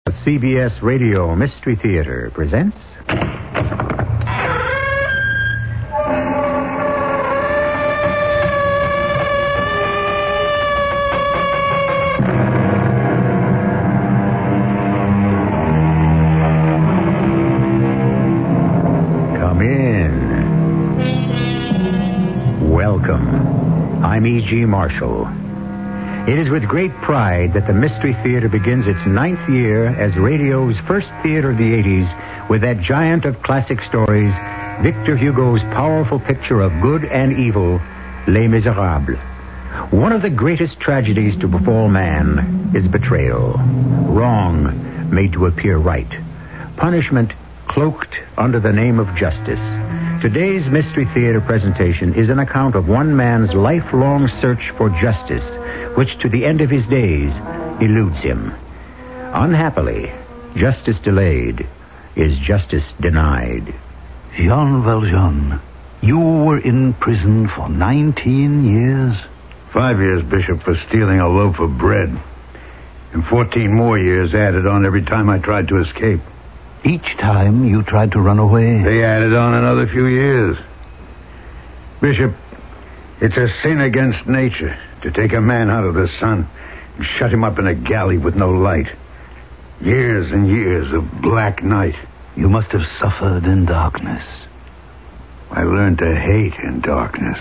CBS Radio Mystery Theater presents... Come in. Welcome. I'm E.G. Marshall. It is with great pride that the Mystery Theater begins its 9th year as radio's first theater of the 80s with that giant of classic stories, Victor Hugo's powerful picture of good and evil, Les Miserables. One of the greatest tragedies to befall man is betrayal. Wrong made to appear right. Punishment cloaked under the name of justice. Today's Mystery Theater presentation is an account of one man's lifelong search for justice, which to the end of his days eludes him. Unhappily, justice delayed is justice denied. Jean Valjean, you were in prison for 19 years? 5 years, Bishop, for stealing a loaf of bread. And 14 more years added on every time I tried to escape. Each time you tried to run away? They added on another few years. Bishop, it's a sin against nature to take a man out of the sun and shut him up in a galley with no light. Years and years of black night. You must have suffered in darkness. I learned to hate in darkness.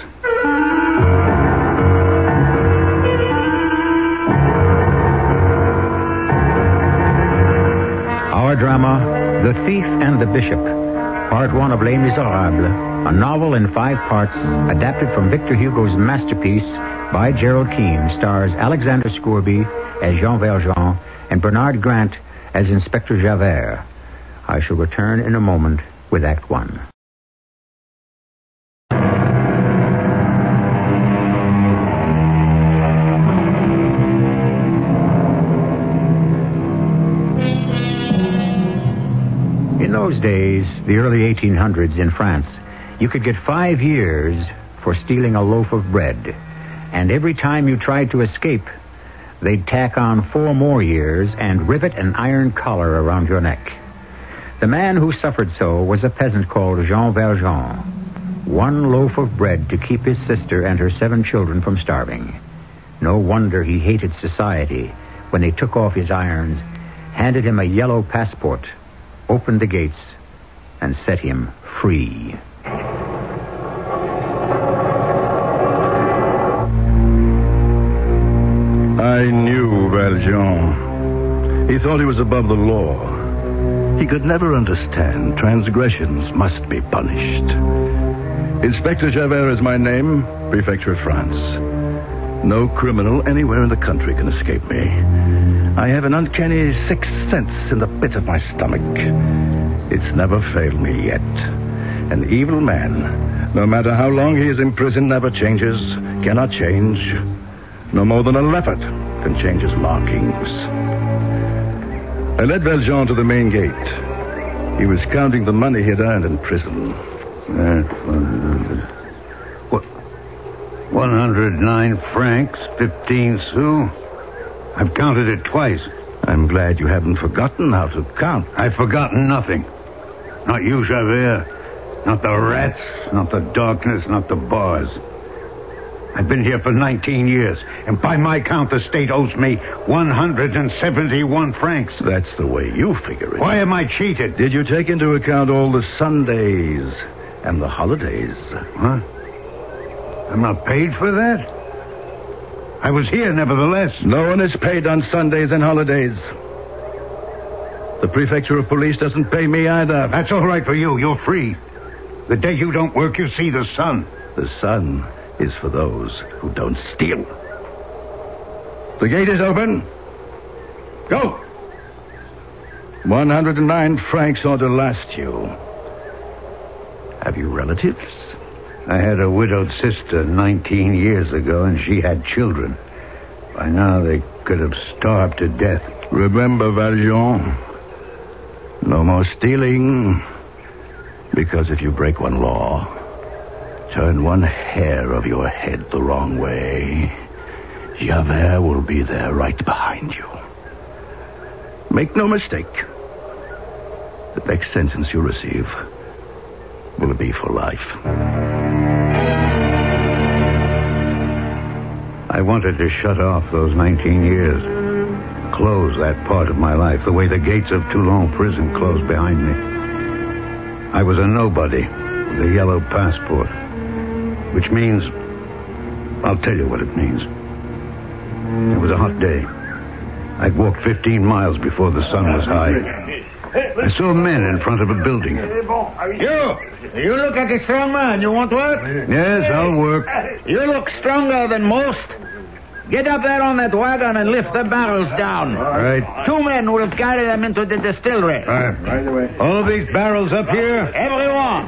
Our drama, The Thief and the Bishop, Part 1 of Les Miserables, a novel in 5 parts adapted from Victor Hugo's masterpiece by Gerald Keane, stars Alexander Scourby as Jean Valjean and Bernard Grant as Inspector Javert. I shall return in a moment with Act 1. In those days, the early 1800s in France, you could get 5 years for stealing a loaf of bread. And every time you tried to escape, they'd tack on 4 more years and rivet an iron collar around your neck. The man who suffered so was a peasant called Jean Valjean. 1 loaf of bread to keep his sister and her 7 children from starving. No wonder he hated society when they took off his irons, handed him a yellow passport, opened the gates, and set him free. I knew Valjean. He thought he was above the law. He could never understand transgressions must be punished. Inspector Javert is my name, Prefecture of France. No criminal anywhere in the country can escape me. I have an uncanny 6th sense in the pit of my stomach. It's never failed me yet. An evil man, no matter how long he is in prison, never changes, cannot change. No more than a leopard can change his markings. I led Valjean to the main gate. He was counting the money he had earned in prison. 109 francs, 15 sous. I've counted it twice. I'm glad you haven't forgotten how to count. I've forgotten nothing. Not you, Javert. Not the rats, not the darkness, not the bars. I've been here for 19 years, and by my count, the state owes me 171 francs. That's the way you figure it. Why am I cheated? Did you take into account all the Sundays and the holidays? Huh? I'm not paid for that? I was here, nevertheless. No one is paid on Sundays and holidays. The Prefecture of Police doesn't pay me either. That's all right for you. You're free. The day you don't work, you see the sun. The sun is for those who don't steal. The gate is open. Go. 109 francs ought to last you. Have you relatives? I had a widowed sister 19 years ago, and she had children. By now, they could have starved to death. Remember, Valjean, no more stealing. Because if you break one law, turn one hair of your head the wrong way, Javert will be there right behind you. Make no mistake. The next sentence you receive will be for life. I wanted to shut off those 19 years. Close that part of my life the way the gates of Toulon prison closed behind me. I was a nobody with a yellow passport. Which means... I'll tell you what it means. It was a hot day. I'd walked 15 miles before the sun was high. I saw men in front of a building. You look like a strong man. You want work? Yes, I'll work. You look stronger than most. Get up there on that wagon and lift the barrels down. All right. 2 men will carry them into the distillery. Right away. All these barrels up here? Everyone.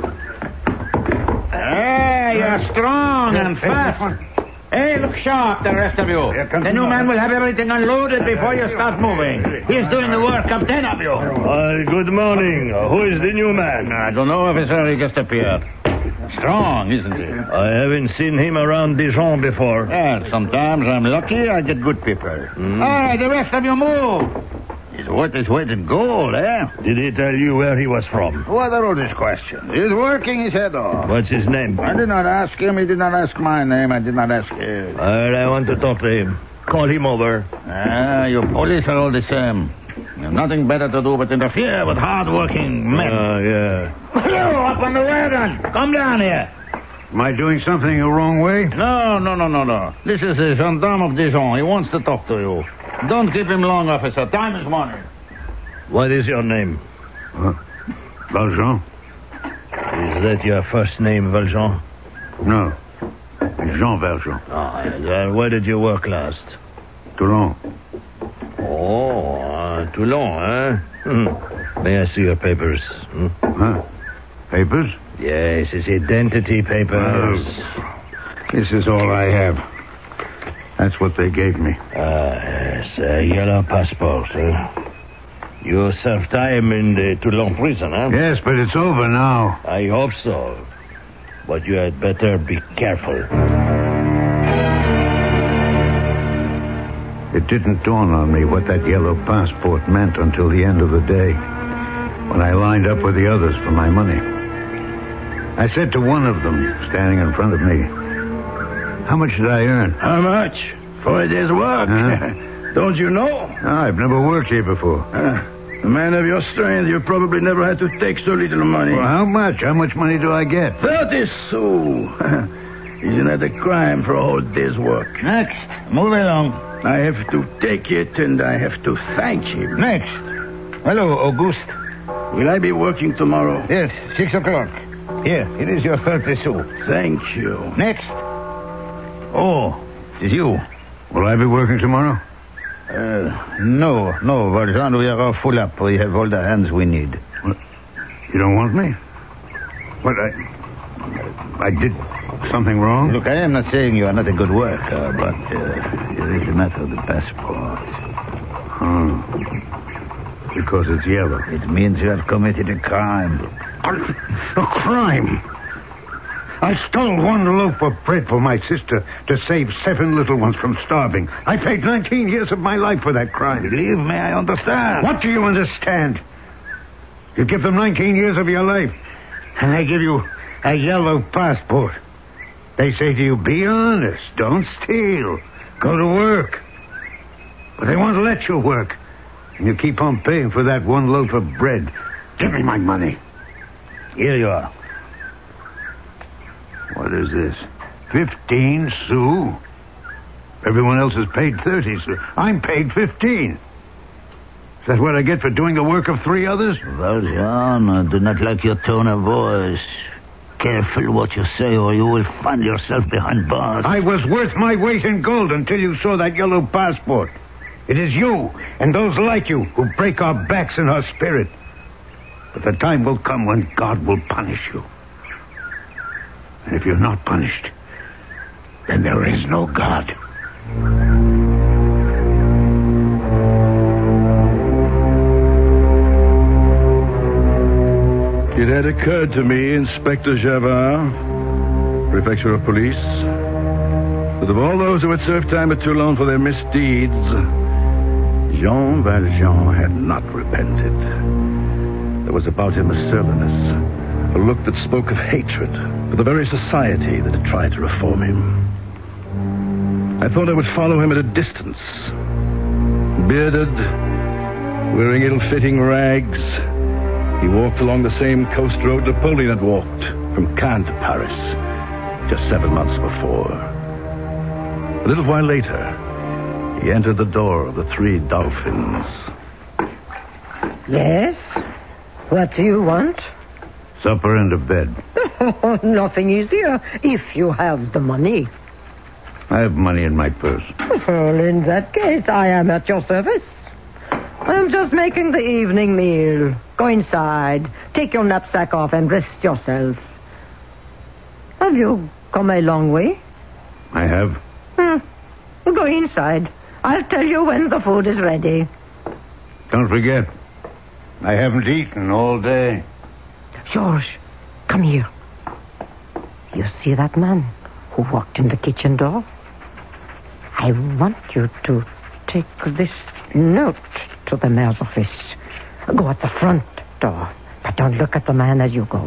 Hey, you're strong and fast. Hey, look sharp, the rest of you. The new man will have everything unloaded before you start moving. He's doing the work of 10 of you. Good morning. Who is the new man? I don't know, officer. He just appeared. Strong, isn't he? I haven't seen him around Dijon before. Well, sometimes I'm lucky. I get good people. All right, the rest of you move. He's worth his weight in gold, eh? Did he tell you where he was from? What are all these questions? He's working his head off. What's his name? I did not ask him. He did not ask my name. I did not ask his. I want to talk to him. Call him over. You police are all the same. You have nothing better to do but interfere with hard-working men. Yeah. Hello, up on the wagon. Come down here. Am I doing something the wrong way? No. This is the gendarme of Dijon. He wants to talk to you. Don't keep him long, officer. Time is money. What is your name? Valjean? Is that your first name, Valjean? No. Jean Valjean. Where did you work last? Toulon. Oh, Toulon, May I see your papers? Huh? Papers? Yes, his identity papers. This is all I have. That's what they gave me. Yes, a yellow passport. You served time in the Toulon prison, huh? Yes, but it's over now. I hope so. But you had better be careful. It didn't dawn on me what that yellow passport meant until the end of the day, when I lined up with the others for my money. I said to one of them, standing in front of me, "How much did I earn?" How much? For a day's work? Don't you know? I've never worked here before. A man of your strength, you probably never had to take so little money. Well, how much? How much money do I get? 30 sous. Isn't that a crime for a whole day's work? Next. Move along. I have to take it, and I have to thank him. Next. Hello, Auguste. Will I be working tomorrow? Yes, 6 o'clock. Here, it is your 30 sous. Thank you. Next. Oh, it is you. Will I be working tomorrow? No, Valjean, we are all full up. We have all the hands we need. What? You don't want me? What, I did something wrong? Look, I am not saying you are not a good worker, but it is a matter of the passport. Because it's yellow. It means you have committed a crime. A crime? I stole 1 loaf of bread for my sister to save 7 little ones from starving. I paid 19 years of my life for that crime. Believe me, I understand. What do you understand? You give them 19 years of your life, and they give you a yellow passport. They say to you, be honest, don't steal, go to work. But they won't let you work, and you keep on paying for that 1 loaf of bread. Give me my money. Here you are. What is this? 15 sous? Everyone else has paid 30 sous. I'm paid 15. Is that what I get for doing the work of 3 others? Valjean, I do not like your tone of voice. Careful what you say, or you will find yourself behind bars. I was worth my weight in gold until you saw that yellow passport. It is you and those like you who break our backs and our spirit. But the time will come when God will punish you. And if you're not punished, then there is no God. It had occurred to me, Inspector Javard, Prefecture of Police, that of all those who had served time at Toulon for their misdeeds, Jean Valjean had not repented. There was about him a surliness, a look that spoke of hatred for the very society that had tried to reform him. I thought I would follow him at a distance. Bearded, wearing ill-fitting rags, he walked along the same coast road Napoleon had walked from Cannes to Paris just 7 months before. A little while later, he entered the door of the Three Dolphins. Yes? What do you want? Supper and a bed. Nothing easier if you have the money. I have money in my purse. Well, in that case, I am at your service. I'm just making the evening meal. Go inside, take your knapsack off, and rest yourself. Have you come a long way? I have. Go inside. I'll tell you when the food is ready. Don't forget, I haven't eaten all day. George, come here. You see that man who walked in the kitchen door? I want you to take this note to the mayor's office. Go at the front door, but don't look at the man as you go.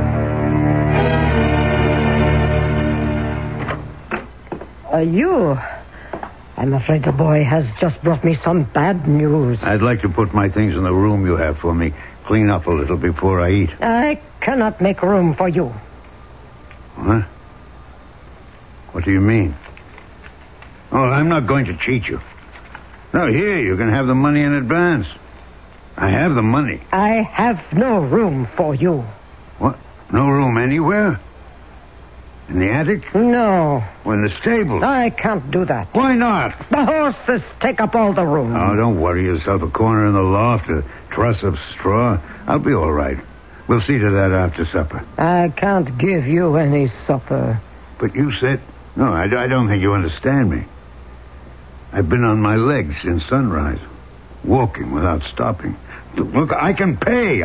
I'm afraid the boy has just brought me some bad news. I'd like to put my things in the room you have for me. Clean up a little before I eat. I cannot make room for you. What? What do you mean? Oh, I'm not going to cheat you. No, here, you can have the money in advance. I have the money. I have no room for you. What? No room anywhere? In the attic? No. Or in the stable? I can't do that. Why not? The horses take up all the room. Oh, don't worry yourself. A corner in the loft, a truss of straw. I'll be all right. We'll see to that after supper. I can't give you any supper. But you said... No, I don't think you understand me. I've been on my legs since sunrise, walking without stopping. Look, I can pay.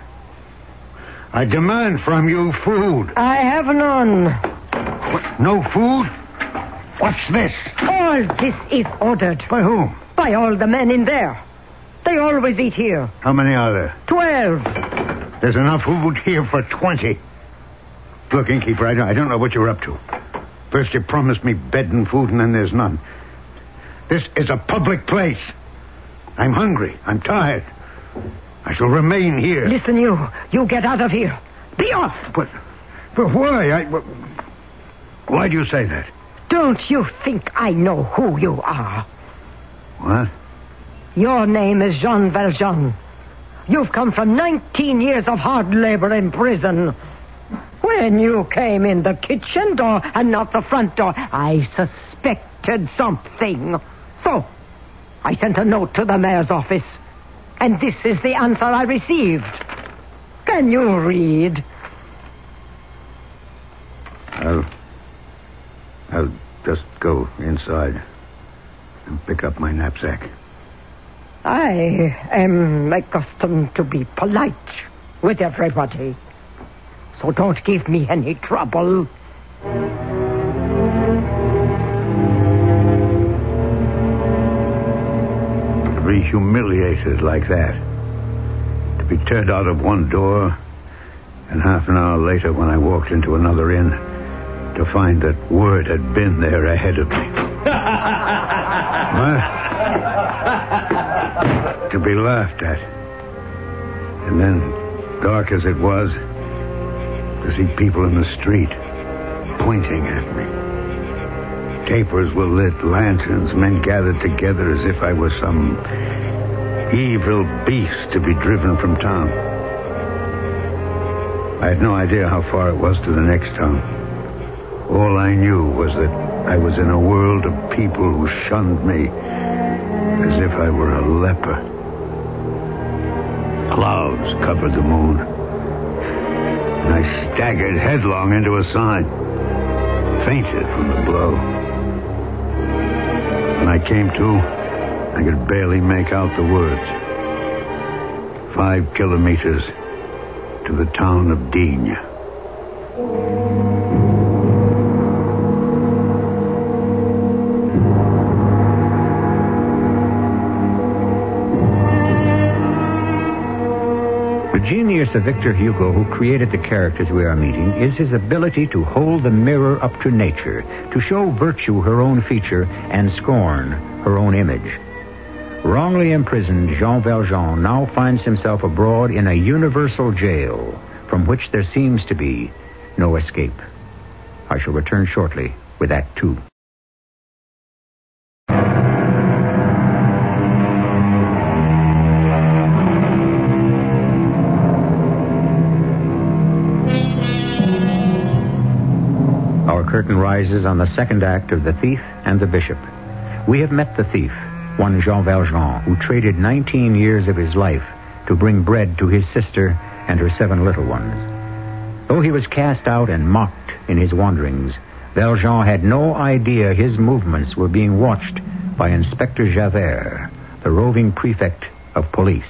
I demand from you food. I have none. What? No food? What's this? All this is ordered. By whom? By all the men in there. They always eat here. How many are there? 12. There's enough food here for 20. Look, innkeeper, I don't know what you're up to. First you promised me bed and food, and then there's none. This is a public place. I'm hungry. I'm tired. I shall remain here. Listen, you get out of here. Be off. But why? Why do you say that? Don't you think I know who you are? What? Your name is Jean Valjean. You've come from 19 years of hard labor in prison. When you came in the kitchen door and not the front door, I suspected something. So, I sent a note to the mayor's office. And this is the answer I received. Can you read? I'll just go inside and pick up my knapsack. I am accustomed to be polite with everybody. So don't give me any trouble. To be humiliated like that. To be turned out of one door, and half an hour later when I walked into another inn, to find that word had been there ahead of me. What? To be laughed at. And then, dark as it was, to see people in the street pointing at me. Tapers were lit, lanterns, men gathered together as if I was some evil beast to be driven from town. I had no idea how far it was to the next town. All I knew was that I was in a world of people who shunned me as if I were a leper. Clouds covered the moon. And I staggered headlong into a sign. Fainted from the blow. When I came to, I could barely make out the words. 5 kilometers to the town of Digne. genius of Victor Hugo, who created the characters we are meeting, is his ability to hold the mirror up to nature, to show virtue her own feature and scorn her own image. Wrongly imprisoned, Jean Valjean now finds himself abroad in a universal jail from which there seems to be no escape. I shall return shortly with Act Two. Our curtain rises on the second act of The Thief and the Bishop. We have met the thief, one Jean Valjean, who traded 19 years of his life to bring bread to his sister and her 7 little ones. Though he was cast out and mocked in his wanderings, Valjean had no idea his movements were being watched by Inspector Javert, the roving prefect of police.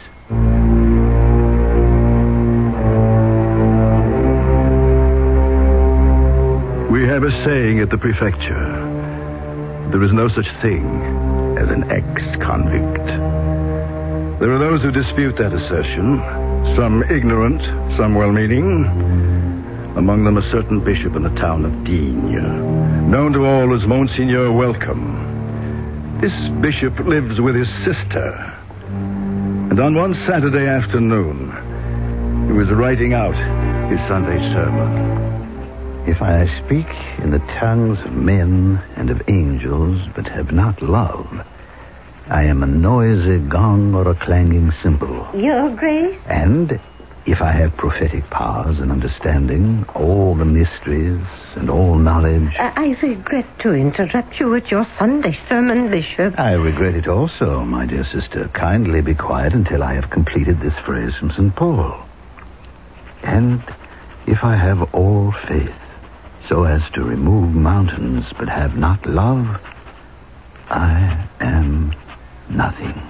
We have a saying at the prefecture. There is no such thing as an ex-convict. There are those who dispute that assertion, some ignorant, some well-meaning. Among them a certain bishop in the town of Digne, known to all as Monsignor Welcome. This bishop lives with his sister. And on one Saturday afternoon, he was writing out his Sunday sermon. If I speak in the tongues of men and of angels, but have not love, I am a noisy gong or a clanging cymbal. Your Grace? And if I have prophetic powers and understanding, all the mysteries and all knowledge... I regret to interrupt you with your Sunday sermon, Bishop. I regret it also, my dear sister. Kindly be quiet until I have completed this phrase from St. Paul. And if I have all faith, so as to remove mountains, but have not love, I am nothing.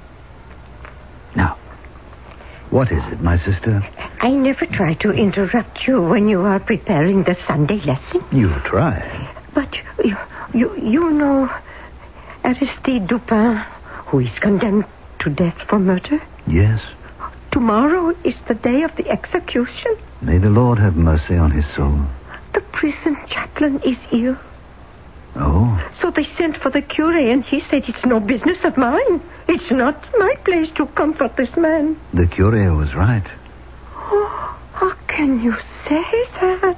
Now, what is it, my sister? I never try to interrupt you when you are preparing the Sunday lesson. You try. But you know Aristide Dupin, who is condemned to death for murder? Yes. Tomorrow is the day of the execution. May the Lord have mercy on his soul. The prison chaplain is ill. Oh? So they sent for the cure, and he said, it's no business of mine. It's not my place to comfort this man. The cure was right. Oh, how can you say that?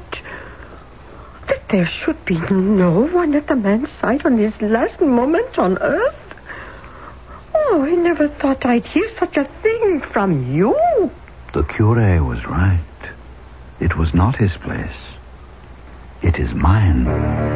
That there should be no one at the man's side on his last moment on earth? Oh, I never thought I'd hear such a thing from you. The cure was right. It was not his place. It is mine.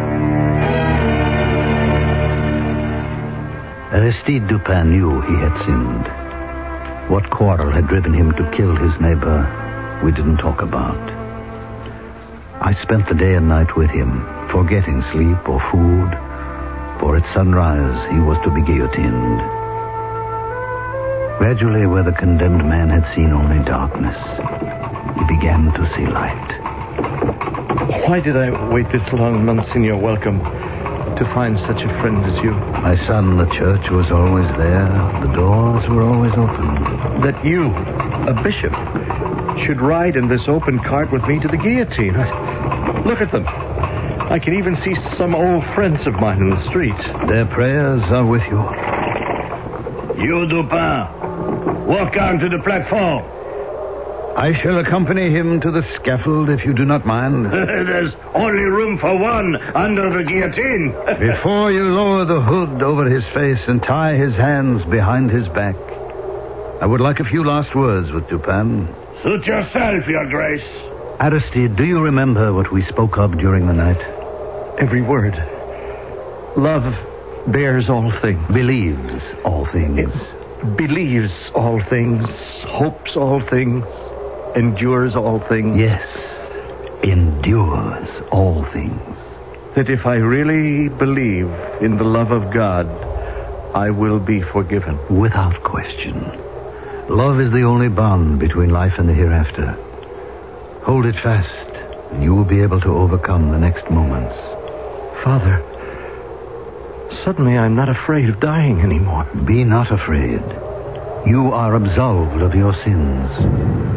Aristide Dupin knew he had sinned. What quarrel had driven him to kill his neighbor, we didn't talk about. I spent the day and night with him, forgetting sleep or food, for at sunrise he was to be guillotined. Gradually, where the condemned man had seen only darkness, he began to see light. Why did I wait this long, Monsignor Welcome, to find such a friend as you? My son, the church was always there. The doors were always open. That you, a bishop, should ride in this open cart with me to the guillotine. Look at them. I can even see some old friends of mine in the street. Their prayers are with you. You, Dupin, walk down to the platform. I shall accompany him to the scaffold, if you do not mind. There's only room for one under the guillotine. Before you lower the hood over his face and tie his hands behind his back, I would like a few last words with Dupin. Suit yourself, Your Grace. Aristide, do you remember what we spoke of during the night? Every word. Love bears all things. Believes all things. Believes all things. Hopes all things. Endures all things. Yes, endures all things. That if I really believe in the love of God, I will be forgiven. Without question. Love is the only bond between life and the hereafter. Hold it fast, and you will be able to overcome the next moments. Father, suddenly I'm not afraid of dying anymore. Be not afraid. You are absolved of your sins.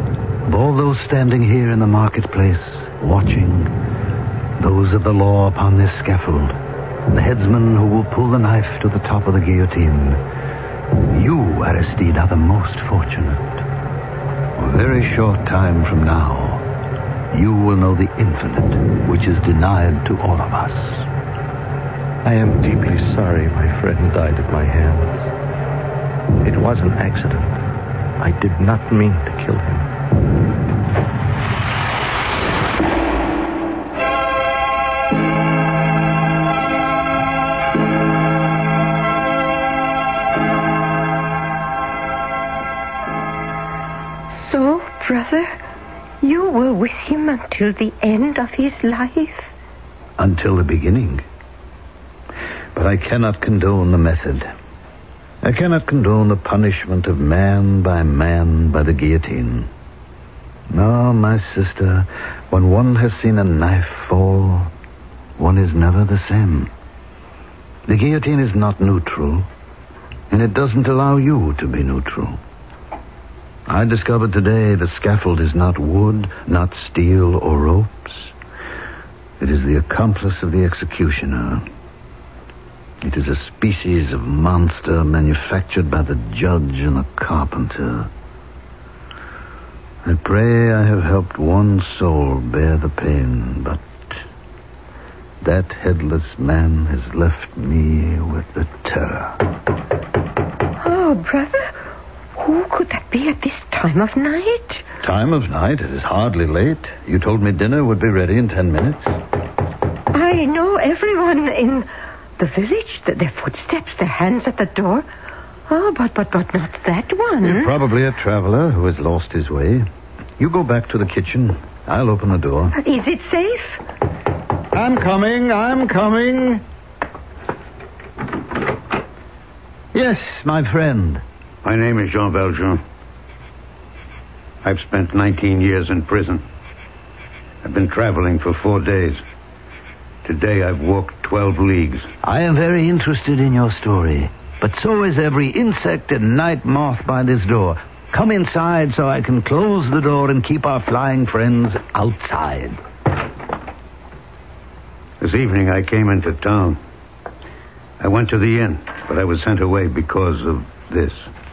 of all those standing here in the marketplace, watching, those of the law upon this scaffold, the headsman who will pull the knife to the top of the guillotine, you, Aristide, are the most fortunate. A very short time from now, you will know the infinite, which is denied to all of us. I am deeply sorry my friend died at my hands. It was an accident. I did not mean to kill him. So, brother, you were with him until the end of his life? Until the beginning. But I cannot condone the method. I cannot condone the punishment of man by the guillotine. No, my sister, when one has seen a knife fall, one is never the same. The guillotine is not neutral, and it doesn't allow you to be neutral. I discovered today the scaffold is not wood, not steel or ropes. It is the accomplice of the executioner. It is a species of monster manufactured by the judge and the carpenter. I pray I have helped one soul bear the pain, but that headless man has left me with the terror. Oh, brother, who could that be at this time of night? Time of night? It is hardly late. You told me dinner would be ready in 10 minutes. I know everyone in the village, their footsteps, their hands at the door. Oh, but not that one. Probably a traveler who has lost his way. You go back to the kitchen. I'll open the door. Is it safe? I'm coming. Yes, my friend. My name is Jean Valjean. I've spent 19 years in prison. I've been traveling for 4 days. Today I've walked 12 leagues. I am very interested in your story, but so is every insect and night moth by this door. Come inside so I can close the door and keep our flying friends outside. This evening I came into town. I went to the inn, but I was sent away because of this.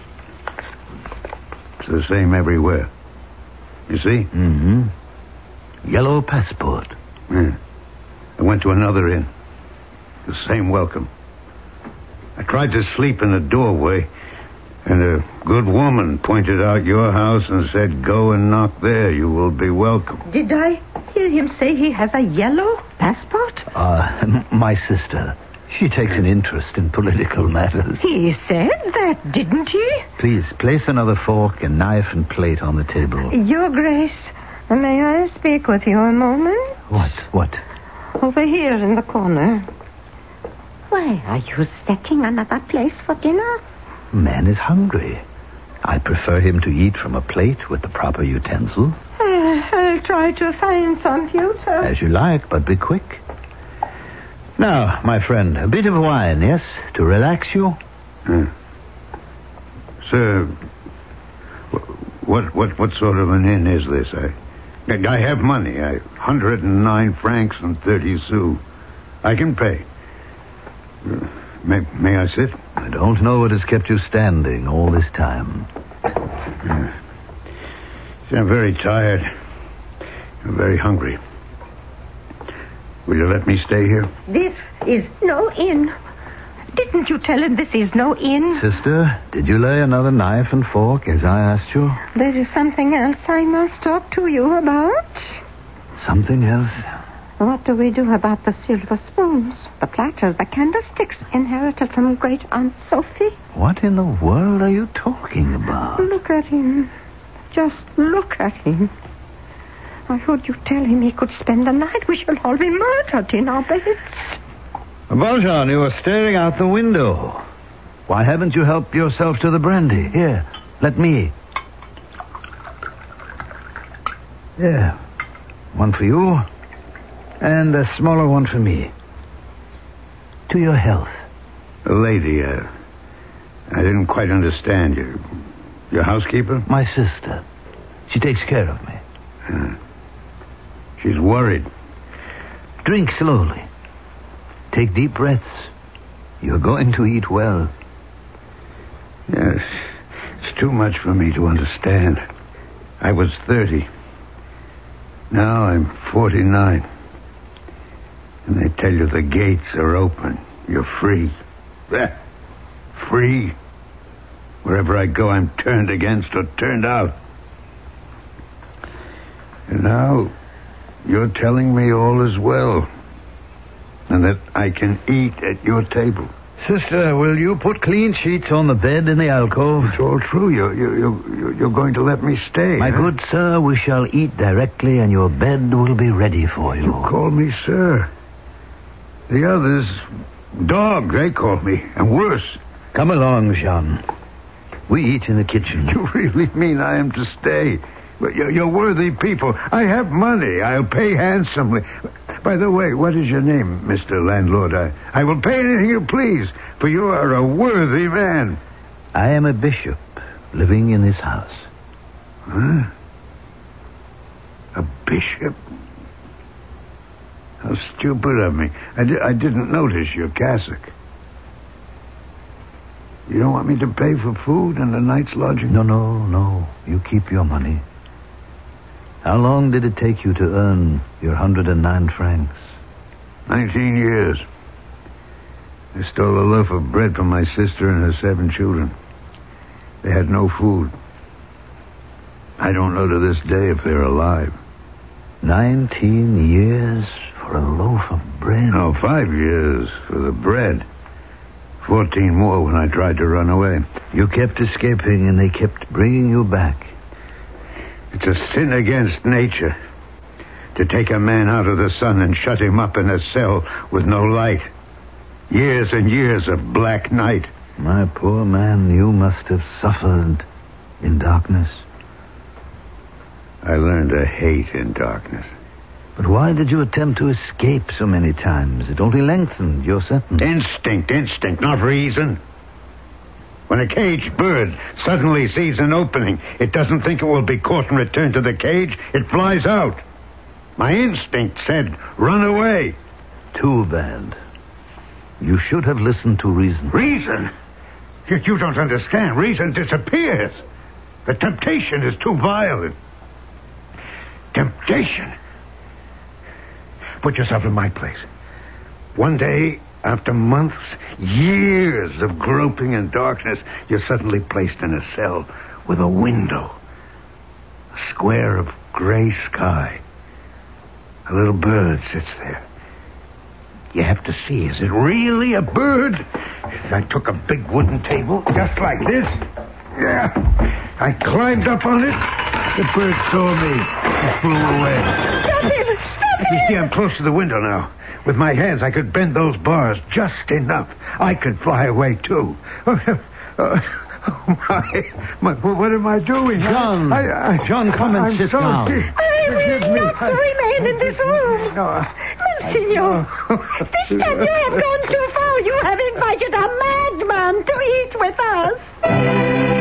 It's the same everywhere. You see? Mm-hmm. Yellow passport. Yeah. I went to another inn. The same welcome. I tried to sleep in the doorway, and a good woman pointed out your house and said, "Go and knock there. You will be welcome." Did I hear him say he has a yellow passport? My sister. She takes an interest in political matters. He said that, didn't he? Please, place another fork and knife and plate on the table. Your Grace, may I speak with you a moment? What? Over here in the corner. Why are you setting another place for dinner? Man is hungry. I prefer him to eat from a plate with the proper utensils. I'll try to find some future. As you like, but be quick. Now, my friend, a bit of wine, yes? To relax you? Sir, what sort of an inn is this? I have money. 109 francs and 30 sous. I can pay. May I sit? I don't know what has kept you standing all this time. I'm very tired. I'm very hungry. Will you let me stay here? This is no inn. Didn't you tell him this is no inn? Sister, did you lay another knife and fork as I asked you? There is something else I must talk to you about. Something else? What do we do about the silver spoons, the platters, the candlesticks inherited from Great Aunt Sophie? What in the world are you talking about? Look at him. Just look at him. I heard you tell him he could spend the night. We shall all be murdered in our beds. Valjean, you are staring out the window. Why haven't you helped yourself to the brandy? Here, let me. There. One for you, and a smaller one for me. To your health. Lady, I didn't quite understand you. Your housekeeper? My sister. She takes care of me. She's worried. Drink slowly. Take deep breaths. You're going to eat well. Yes, it's too much for me to understand. I was 30. Now I'm 49. And they tell you the gates are open. You're free. Free. Wherever I go, I'm turned against or turned out. And now, you're telling me all is well. And that I can eat at your table. Sister, will you put clean sheets on the bed in the alcove? It's all true. You're going to let me stay. My good sir, we shall eat directly, and your bed will be ready for you. You call me sir. The others, dog, they call me, and worse. Come along, Jean. We eat in the kitchen. You really mean I am to stay? But you're worthy people. I have money. I'll pay handsomely. By the way, what is your name, Mr. Landlord? I will pay anything you please, for you are a worthy man. I am a bishop living in this house. Huh? A bishop? How stupid of me. I didn't notice your cassock. You don't want me to pay for food and a night's lodging? No. You keep your money. How long did it take you to earn your 109 francs? 19 years. I stole a loaf of bread from my sister and her 7 children. They had no food. I don't know to this day if they're alive. 19 years for a loaf of bread? No, 5 years for the bread. 14 more when I tried to run away. You kept escaping and they kept bringing you back. It's a sin against nature to take a man out of the sun and shut him up in a cell with no light. Years and years of black night. My poor man, you must have suffered in darkness. I learned to hate in darkness. But why did you attempt to escape so many times? It only lengthened your sentence. Instinct, not reason. When a caged bird suddenly sees an opening, it doesn't think it will be caught and returned to the cage. It flies out. My instinct said, run away. Too bad. You should have listened to reason. Reason? Yet you don't understand. Reason disappears. The temptation is too violent. Temptation. Put yourself in my place. One day, after months, years of groping in darkness, you're suddenly placed in a cell with a window. A square of gray sky. A little bird sits there. You have to see, is it really a bird? I took a big wooden table, just like this. Yeah. I climbed up on it. The bird saw me. It flew away. Stop him! Stop him! You see, I'm close to the window now. With my hands, I could bend those bars just enough. I could fly away, too. My, what am I doing? John, John, come and sit down. I will not remain in this room. No. Monsignor, this time you have gone too far. You have invited a madman to eat with us.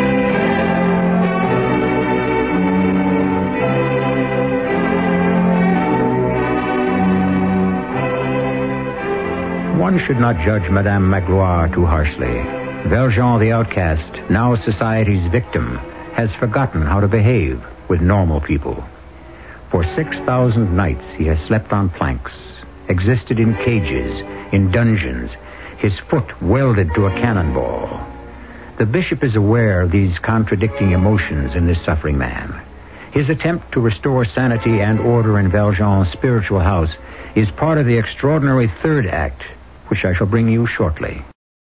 One should not judge Madame Magloire too harshly. Valjean, the outcast, now society's victim, has forgotten how to behave with normal people. For 6,000 nights he has slept on planks, existed in cages, in dungeons, his foot welded to a cannonball. The bishop is aware of these contradicting emotions in this suffering man. His attempt to restore sanity and order in Valjean's spiritual house is part of the extraordinary third act, which I shall bring you shortly.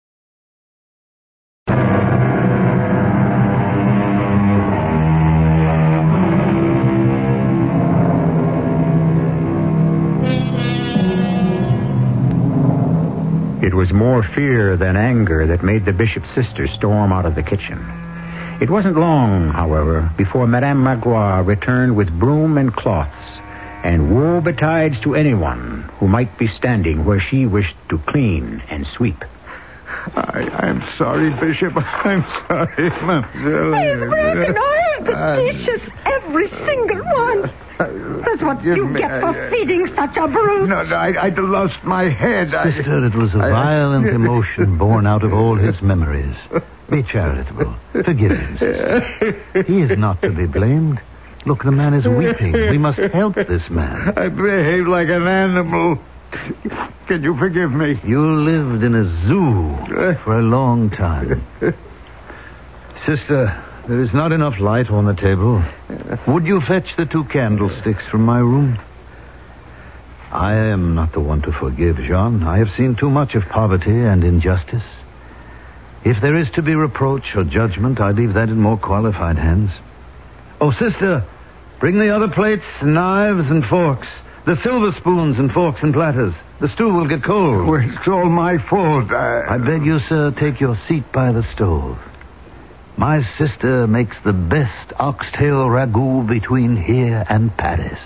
It was more fear than anger that made the bishop's sister storm out of the kitchen. It wasn't long, however, before Madame Magloire returned with broom and cloths, and woe betides to anyone who might be standing where she wished to clean and sweep. I'm sorry, Bishop. I'm sorry, Mademoiselle. He has broken all the dishes. Every single one. That's what you get for feeding such a brute. No, I'd lost my head. Sister, it was a violent emotion born out of all his memories. Be charitable. Forgive him, sister. He is not to be blamed. Look, the man is weeping. We must help this man. I behaved like an animal. Can you forgive me? You lived in a zoo for a long time. Sister, there is not enough light on the table. Would you fetch the 2 candlesticks from my room? I am not the one to forgive, Jean. I have seen too much of poverty and injustice. If there is to be reproach or judgment, I leave that in more qualified hands. Oh, sister, bring the other plates, knives, and forks. The silver spoons and forks and platters. The stew will get cold. Well, it's all my fault. I beg you, sir, take your seat by the stove. My sister makes the best oxtail ragout between here and Paris.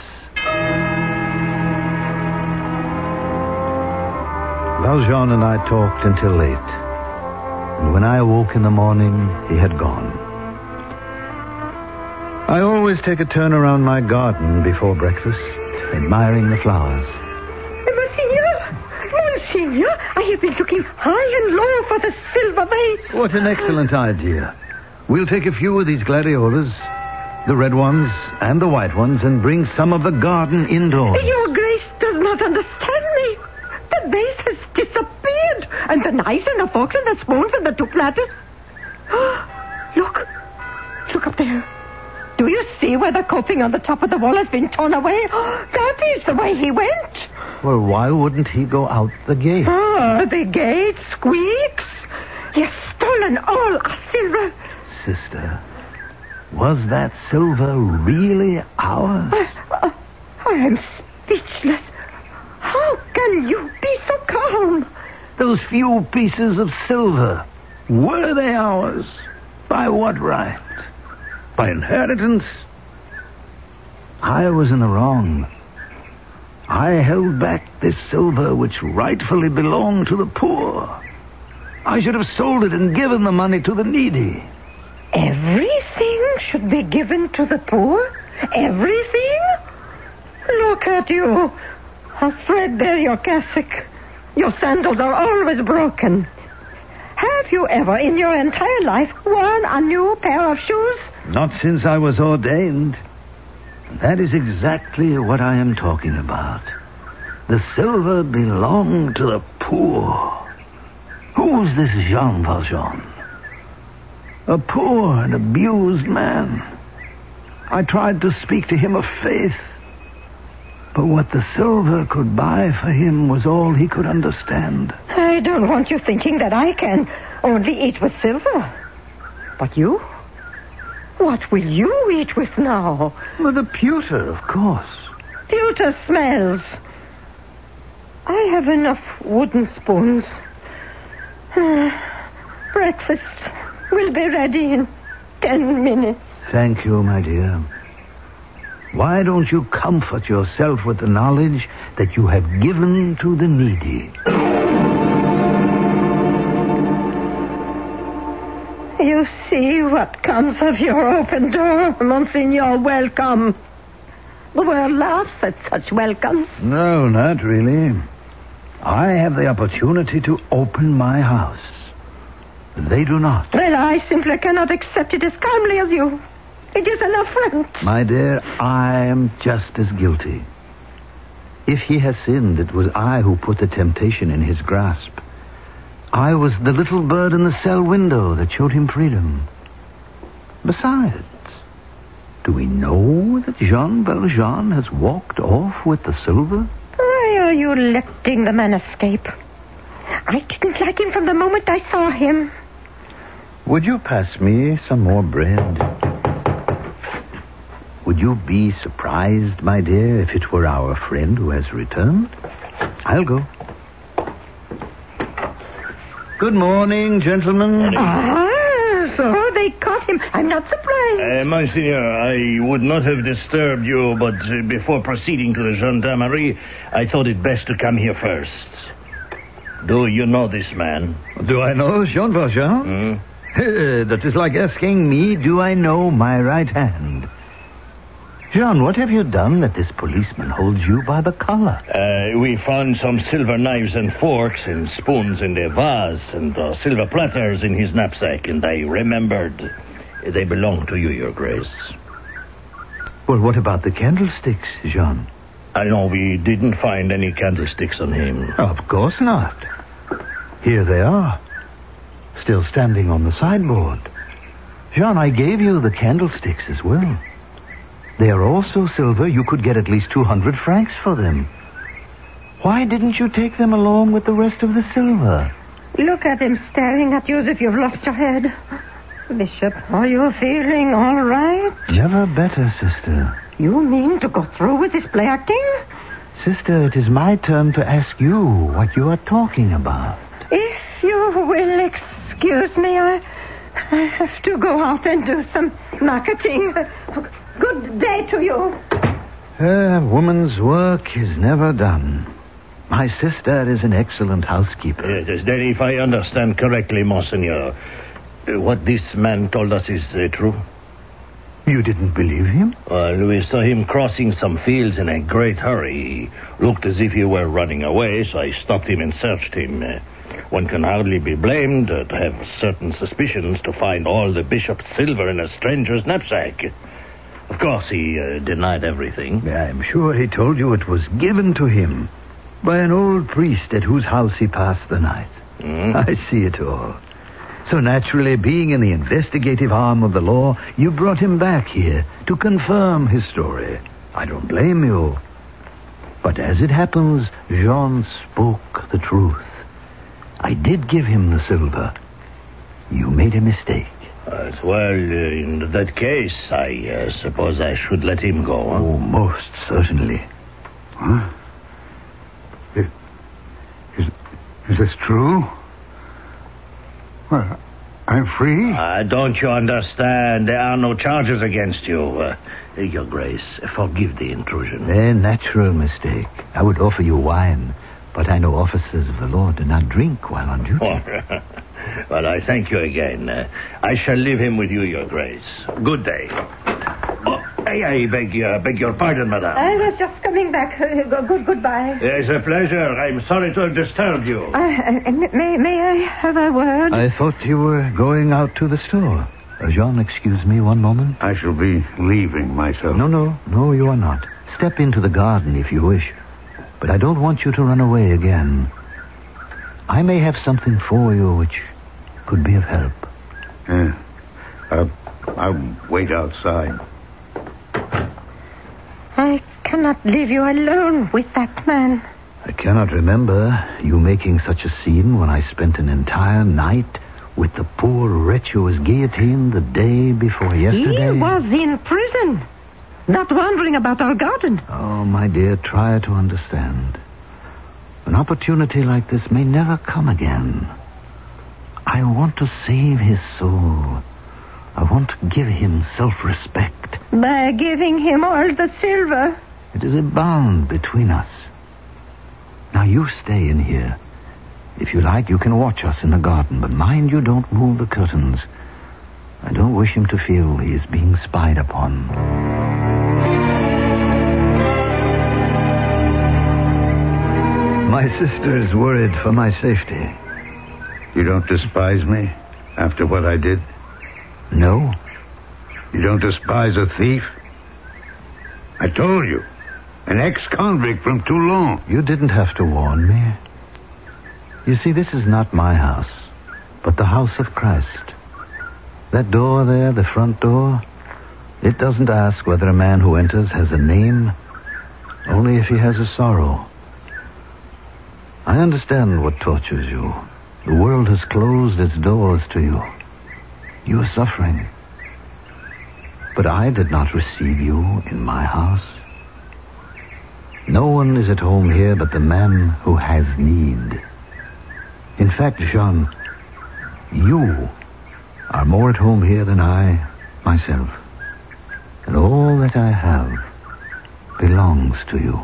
Valjean and I talked until late. And when I awoke in the morning, he had gone. I always take a turn around my garden before breakfast, admiring the flowers. Monsignor, I have been looking high and low for the silver vase. What an excellent idea. We'll take a few of these gladiolas, the red ones and the white ones, and bring some of the garden indoors. Your Grace does not understand me. The vase has disappeared, and the knives and the forks and the spoons and the 2 platters. Look up there. Do you see where the coping on the top of the wall has been torn away? That is the way he went. Well, why wouldn't he go out the gate? The gate squeaks. He has stolen all our silver. Sister, was that silver really ours? I am speechless. How can you be so calm? Those few pieces of silver, were they ours? By what right? By inheritance? I was in the wrong. I held back this silver which rightfully belonged to the poor. I should have sold it and given the money to the needy. Everything should be given to the poor? Everything? Look at you. How threadbare your cassock. Your sandals are always broken. Have you ever in your entire life worn a new pair of shoes? Not since I was ordained. That is exactly what I am talking about. The silver belonged to the poor. Who's this Jean Valjean? A poor and abused man. I tried to speak to him of faith, but what the silver could buy for him was all he could understand. I don't want you thinking that I can only eat with silver. But you? What will you eat with now? Well, the pewter, of course. Pewter smells. I have enough wooden spoons. Breakfast will be ready in 10 minutes. Thank you, my dear. Why don't you comfort yourself with the knowledge that you have given to the needy? You see what comes of your open door, Monsignor. Welcome. The world laughs at such welcomes. No, not really. I have the opportunity to open my house. They do not. Well, I simply cannot accept it as calmly as you. It is an affront. My dear, I am just as guilty. If he has sinned, it was I who put the temptation in his grasp. I was the little bird in the cell window that showed him freedom. Besides, do we know that Jean Valjean has walked off with the silver? Why are you letting the man escape? I didn't like him from the moment I saw him. Would you pass me some more bread? Would you be surprised, my dear, if it were our friend who has returned? I'll go. Good morning, gentlemen. So they caught him. I'm not surprised. Monsignor, I would not have disturbed you, but before proceeding to the gendarmerie, I thought it best to come here first. Do you know this man? Do I know Jean Valjean? That is like asking me, do I know my right hand? Jean, what have you done that this policeman holds you by the collar? We found some silver knives and forks and spoons in the vase and silver platters in his knapsack, and I remembered they belong to you, Your Grace. Well, what about the candlesticks, Jean? I know we didn't find any candlesticks on him. Of course not. Here they are, still standing on the sideboard. Jean, I gave you the candlesticks as well. They are also silver. You could get at least 200 francs for them. Why didn't you take them along with the rest of the silver? Look at him staring at you as if you've lost your head. Bishop, are you feeling all right? Never better, sister. You mean to go through with this play acting? Sister, it is my turn to ask you what you are talking about. If you will excuse me, I have to go out and do some marketing. Good day to you. A woman's work is never done. My sister is an excellent housekeeper. Yes, then if I understand correctly, Monseigneur, what this man told us is true? You didn't believe him? Well, we saw him crossing some fields in a great hurry. He looked as if he were running away, so I stopped him and searched him. One can hardly be blamed to have certain suspicions to find all the bishop's silver in a stranger's knapsack. Of course, he denied everything. I'm sure he told you it was given to him by an old priest at whose house he passed the night. I see it all. So naturally, being in the investigative arm of the law, you brought him back here to confirm his story. I don't blame you. But as it happens, Jean spoke the truth. I did give him the silver. You made a mistake. Well, in that case, I suppose I should let him go. Huh? Oh, most certainly. Huh? Is this true? Well, I'm free? Don't you understand? There are no charges against you. Your Grace, forgive the intrusion. A natural mistake. I would offer you wine, but I know officers of the law do not drink while on duty. Well, I thank you again. I shall leave him with you, Your Grace. Good day. I beg your pardon, madame. I was just coming back. Goodbye. It's a pleasure. I'm sorry to have disturbed you. May I have a word? I thought you were going out to the store. Jean, excuse me one moment. I shall be leaving myself. No, you are not. Step into the garden if you wish. But I don't want you to run away again. I may have something for you which could be of help. Yeah. I'll wait outside. I cannot leave you alone with that man. I cannot remember you making such a scene when I spent an entire night with the poor wretch who was guillotined the day before yesterday. He was in prison, not wandering about our garden. Oh, my dear, try to understand. An opportunity like this may never come again. I want to save his soul. I want to give him self-respect. By giving him all the silver. It is a bond between us. Now you stay in here. If you like, you can watch us in the garden, but mind you don't move the curtains. I don't wish him to feel he is being spied upon. My sister is worried for my safety. You don't despise me after what I did? No. You don't despise a thief? I told you. An ex-convict from Toulon. You didn't have to warn me. You see, this is not my house, but the house of Christ. That door there, the front door, it doesn't ask whether a man who enters has a name, only if he has a sorrow. I understand what tortures you. The world has closed its doors to you. You are suffering. But I did not receive you in my house. No one is at home here but the man who has need. In fact, Jean, you are more at home here than I myself. And all that I have belongs to you.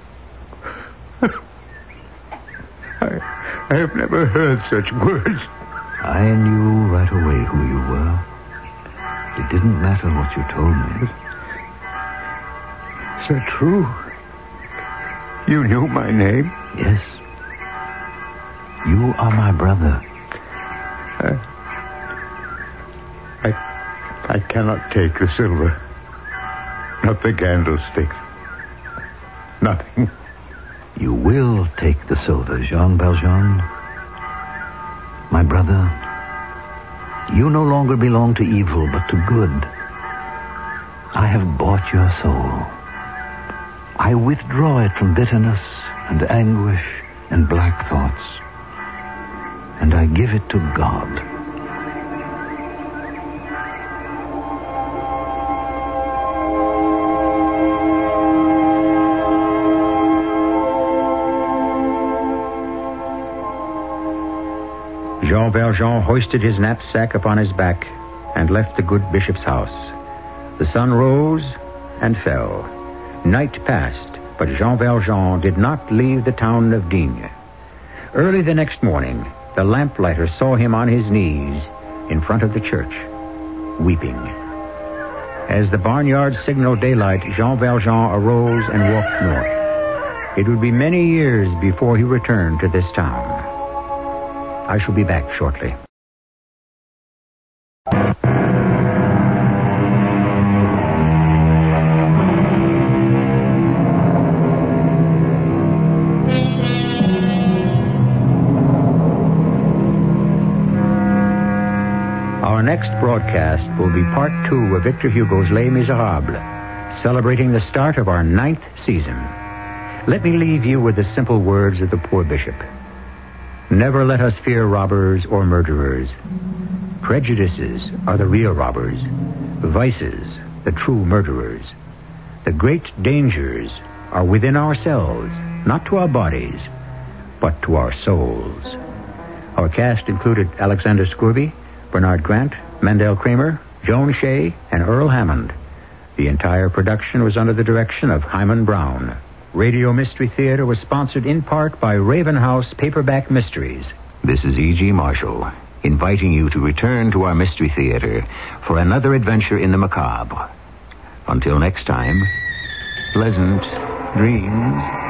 I have never heard such words. I knew right away who you were. It didn't matter what you told me. that true? You knew my name? Yes. You are my brother. I cannot take the silver. Not the candlestick. Nothing. You will take the silver, Jean Valjean. My brother, you no longer belong to evil, but to good. I have bought your soul. I withdraw it from bitterness and anguish and black thoughts, and I give it to God. Jean Valjean hoisted his knapsack upon his back and left the good bishop's house. The sun rose and fell. Night passed, but Jean Valjean did not leave the town of Digne. Early the next morning, the lamplighter saw him on his knees in front of the church, weeping. As the barnyard signaled daylight, Jean Valjean arose and walked north. It would be many years before he returned to this town. I shall be back shortly. Our next broadcast will be part 2 of Victor Hugo's Les Miserables, celebrating the start of our 9th season. Let me leave you with the simple words of the poor bishop. Never let us fear robbers or murderers. Prejudices are the real robbers. Vices, the true murderers. The great dangers are within ourselves, not to our bodies, but to our souls. Our cast included Alexander Scourby, Bernard Grant, Mandel Kramer, Joan Shea, and Earl Hammond. The entire production was under the direction of Hyman Brown. Radio Mystery Theater was sponsored in part by Raven House Paperback Mysteries. This is E.G. Marshall, inviting you to return to our Mystery Theater for another adventure in the macabre. Until next time, pleasant dreams.